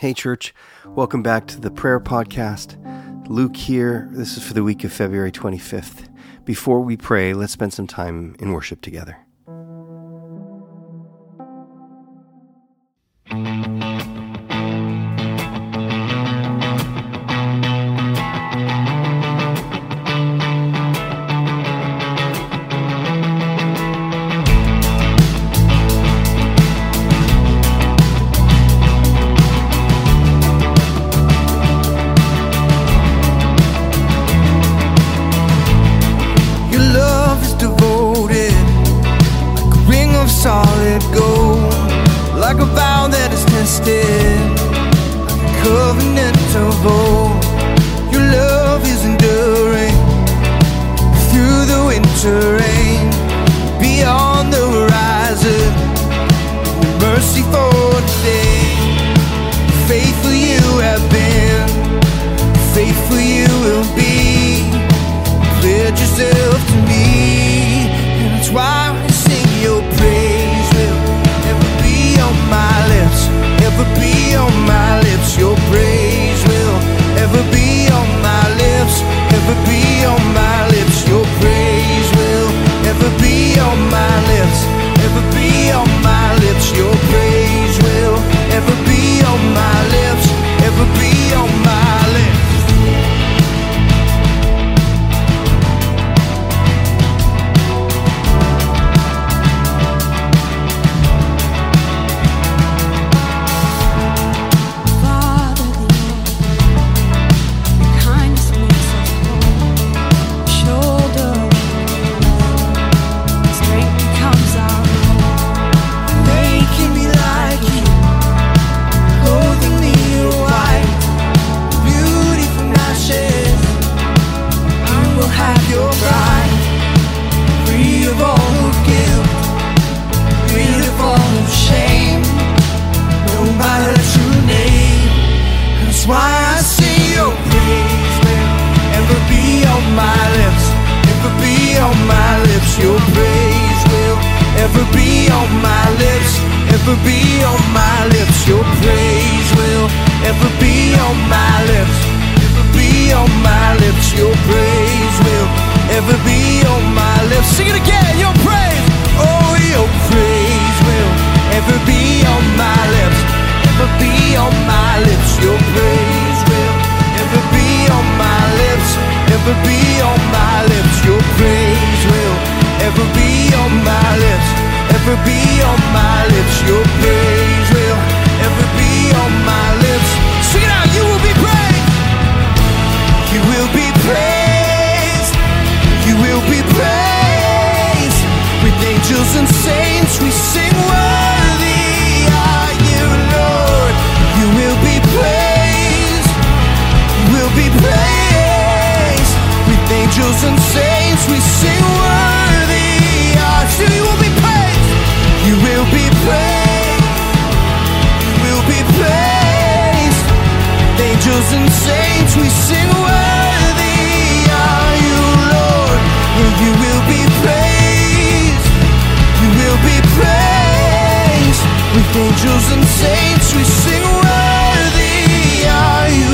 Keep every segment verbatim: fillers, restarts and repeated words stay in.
Hey church, welcome back to the prayer podcast. Luke here. This is for the week of February twenty-fifth. Before we pray, let's spend some time in worship together. Solid gold, like a vow that is tested, like a covenant of old. Your love is enduring through the winter rain, beyond the horizon. Your mercy for today. Faithful you have been, faithful you will be. Pledge yourself to me, and that's why I sing your praise. Ever be on my lips, your praise will ever be on my lips, ever be on my lips, your praise will ever be on my lips, ever be on my lips, your praise will ever be on my lips, ever be on my lips. Your praise will ever be on my lips, ever be on my lips. Your praise will ever be on my lips, ever be on my lips. Your praise will ever be on my lips. Sing it again. Your praise, oh, your praise will ever be on my lips, ever be on my lips. Your praise will ever be on my lips, ever be on my lips. Your praise will ever be on my lips, ever be on my lips. Your praise will ever be on my lips. Sing it out. You will be praised. You will be praised. You will be praised. With angels and saints we sing, worthy are you, Lord. You will be praised. You will be praised. With angels and saints we sing, worthy. You will be praised. You will be praised. You will be praised. Angels and saints we sing, worthy are you, Lord. You will be praised. You will be praised. With angels and saints we sing, worthy are you,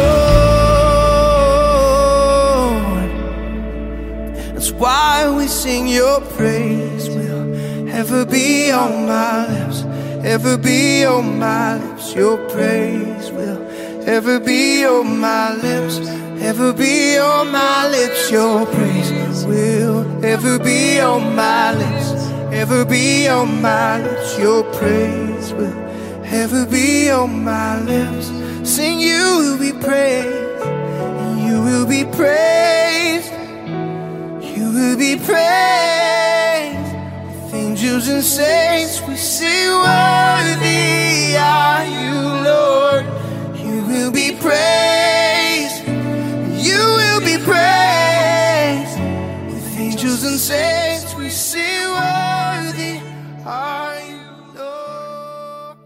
Lord. That's why we sing your praise. Ever be on my lips, ever be on my lips. Your praise will ever be on my lips, ever be on my lips. Your praise will ever be on my lips, ever be on my lips. Your praise will ever be on my lips. Sing, you will be praised, you will be praised, you will be praised. Angels and saints we sing, worthy are you, Lord. You will be praised. You will be praised. With angels and saints we sing, worthy are you, Lord.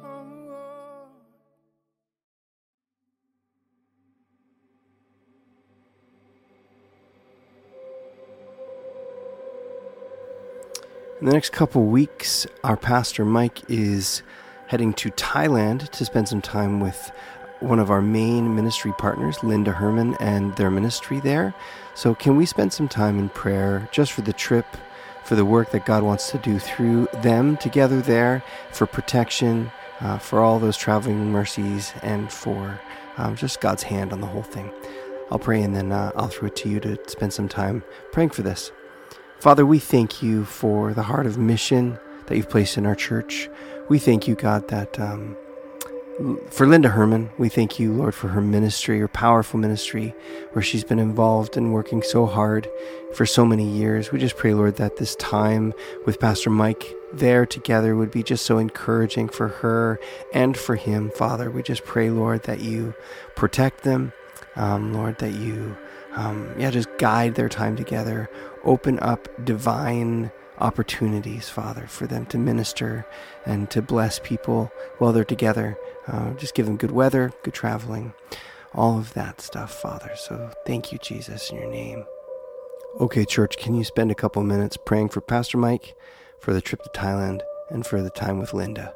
In the next couple weeks, our pastor Mike is heading to Thailand to spend some time with one of our main ministry partners, Linda Herman, and their ministry there. So can we spend some time in prayer just for the trip, for the work that God wants to do through them together there, for protection, uh, for all those traveling mercies, and for um, just God's hand on the whole thing. I'll pray, and then uh, I'll throw it to you to spend some time praying for this. Father, we thank you for the heart of mission that you've placed in our church. We thank you, God, that um, for Linda Herman, we thank you, Lord, for her ministry, her powerful ministry, where she's been involved and working so hard for so many years. We just pray, Lord, that this time with Pastor Mike there together would be just so encouraging for her and for him, Father. We just pray, Lord, that you protect them, um, Lord, that you, um, yeah, just guide their time together, open up divine opportunities, Father, for them to minister and to bless people while they're together. Uh, just give them good weather, good traveling, all of that stuff, Father. So thank you, Jesus, in your name. Okay, church, can you spend a couple minutes praying for Pastor Mike, for the trip to Thailand, and for the time with Linda?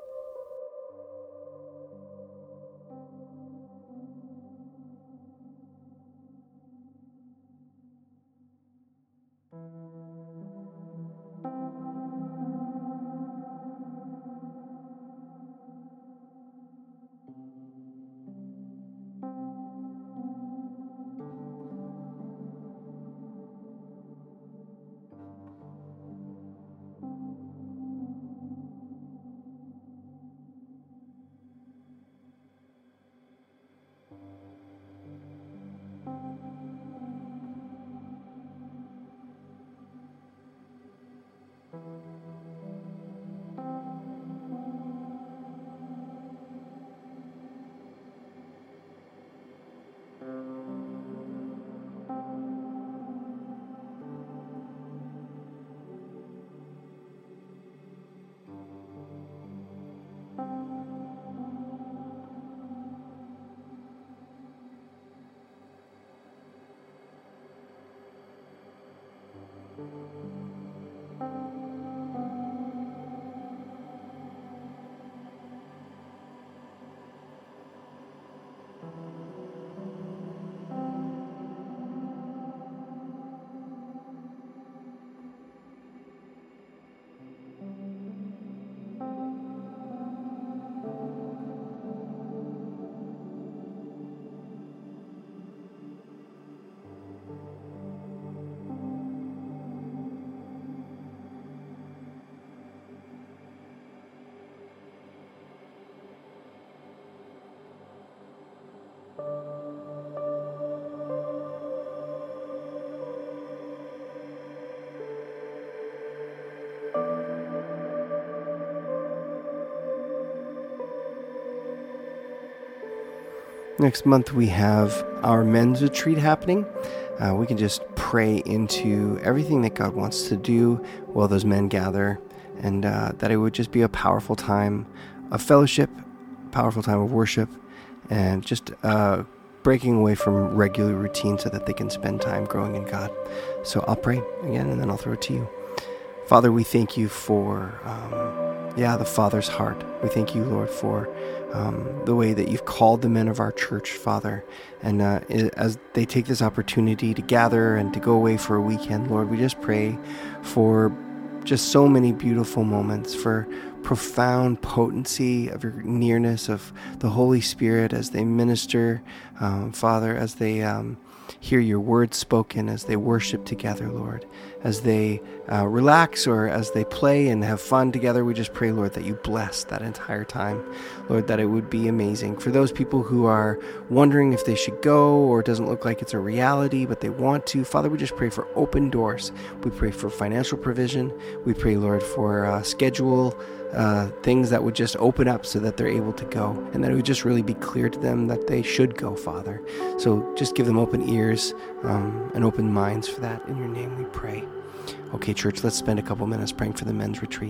Next month we have our men's retreat happening. Uh, we can just pray into everything that God wants to do while those men gather, and uh, that it would just be a powerful time of fellowship, powerful time of worship, and just uh, breaking away from regular routine so that they can spend time growing in God. So I'll pray again, and then I'll throw it to you. Father, we thank you for, um, yeah, the Father's heart. We thank you, Lord, for um, the way that you've called the men of our church, Father. And uh, as they take this opportunity to gather and to go away for a weekend, Lord, we just pray for just so many beautiful moments, for profound potency of your nearness of the Holy Spirit as they minister, um, Father, as they um, hear your word spoken, as they worship together, Lord, as they uh, relax or as they play and have fun together. We just pray, Lord, that you bless that entire time, Lord, that it would be amazing. For those people who are wondering if they should go or it doesn't look like it's a reality, but they want to, Father, we just pray for open doors. We pray for financial provision. We pray, Lord, for uh, schedule uh, things that would just open up so that they're able to go, and that it would just really be clear to them that they should go, Father. So just give them open ears um, and open minds for that. In your name we pray. Okay, church, let's spend a couple minutes praying for the men's retreat.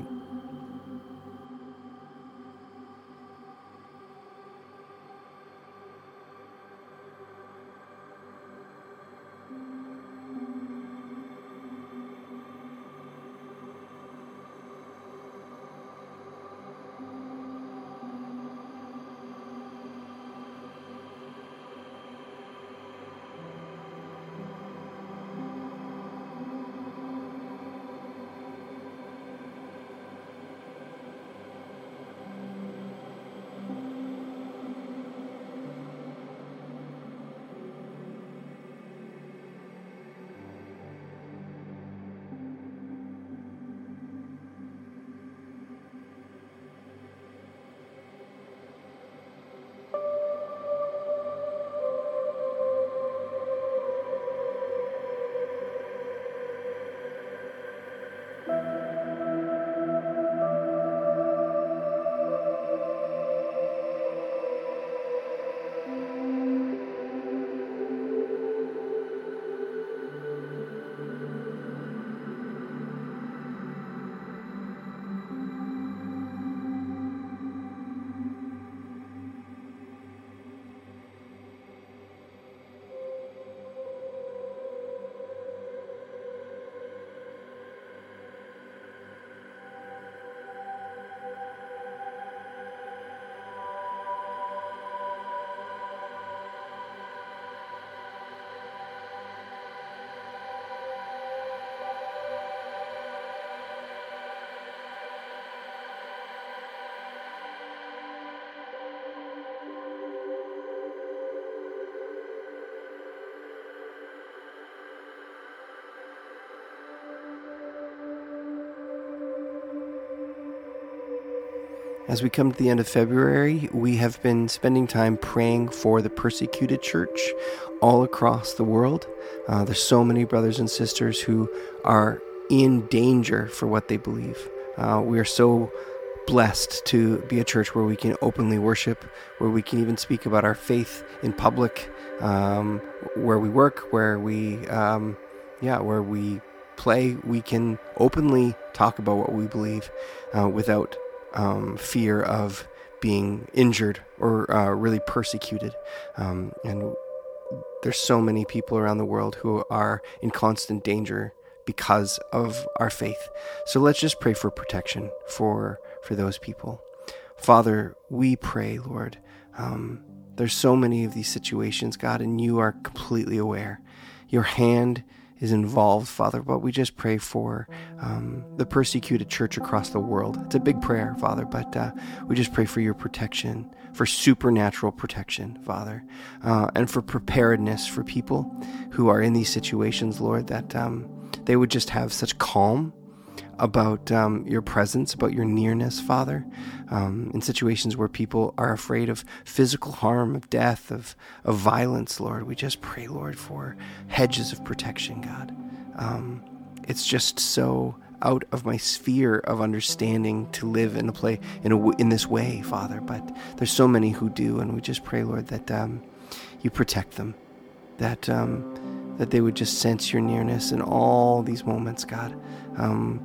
As we come to the end of February, we have been spending time praying for the persecuted church all across the world. Uh, there's so many brothers and sisters who are in danger for what they believe. Uh, we are so blessed to be a church where we can openly worship, where we can even speak about our faith in public, um, where we work, where we, um, yeah, where we play. We can openly talk about what we believe uh, without Um, fear of being injured or uh, really persecuted. Um, and there's so many people around the world who are in constant danger because of our faith. So let's just pray for protection for for those people. Father, we pray, Lord, um, there's so many of these situations, God, and you are completely aware. Your hand is involved, Father, but we just pray for um, the persecuted church across the world. It's a big prayer, Father, but uh, we just pray for your protection, for supernatural protection, Father, uh, and for preparedness for people who are in these situations, Lord, that um, they would just have such calm about um, your presence, about your nearness, Father, um, in situations where people are afraid of physical harm, of death, of, of violence, Lord. We just pray, Lord, for hedges of protection, God. Um, it's just so out of my sphere of understanding to live in a play in a in this way, Father, but there's so many who do, and we just pray, Lord, that um, you protect them, that um, that they would just sense your nearness in all these moments, God. Um,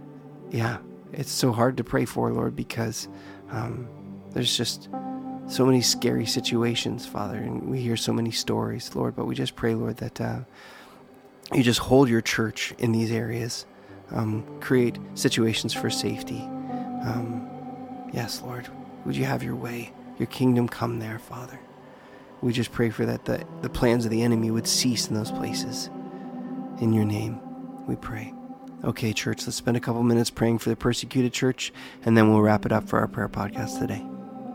Yeah, it's so hard to pray for, Lord, because um, there's just so many scary situations, Father, and we hear so many stories, Lord, but we just pray, Lord, that uh, you just hold your church in these areas, um, create situations for safety. Um, yes, Lord, would you have your way, your kingdom come there, Father. We just pray for that, the, the plans of the enemy would cease in those places. In your name, we pray. Okay, church, let's spend a couple minutes praying for the persecuted church, and then we'll wrap it up for our prayer podcast today.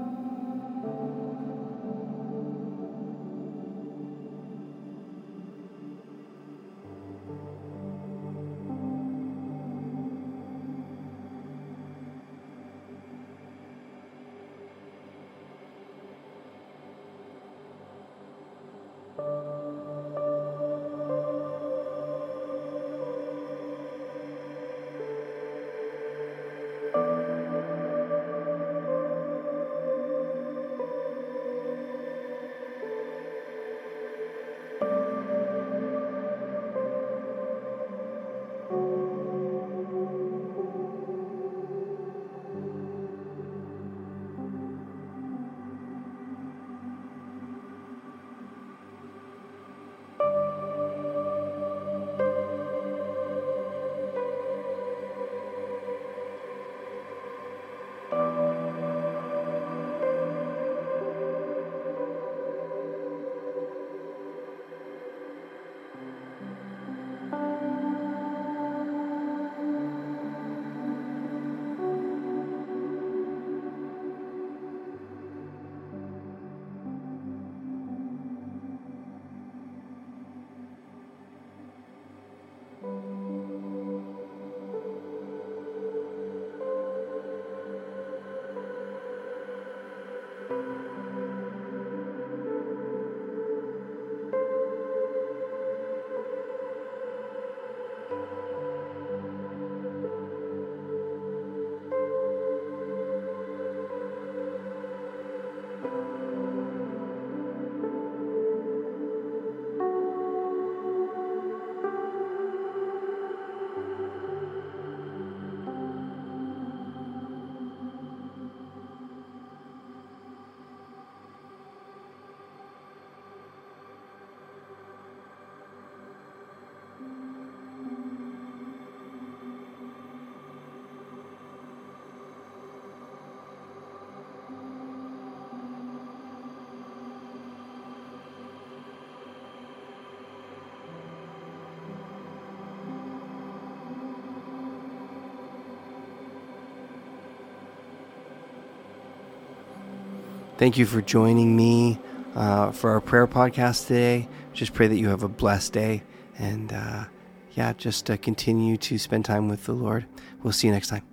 Thank you for joining me uh, for our prayer podcast today. Just pray that you have a blessed day. And uh, yeah, just uh, continue to spend time with the Lord. We'll see you next time.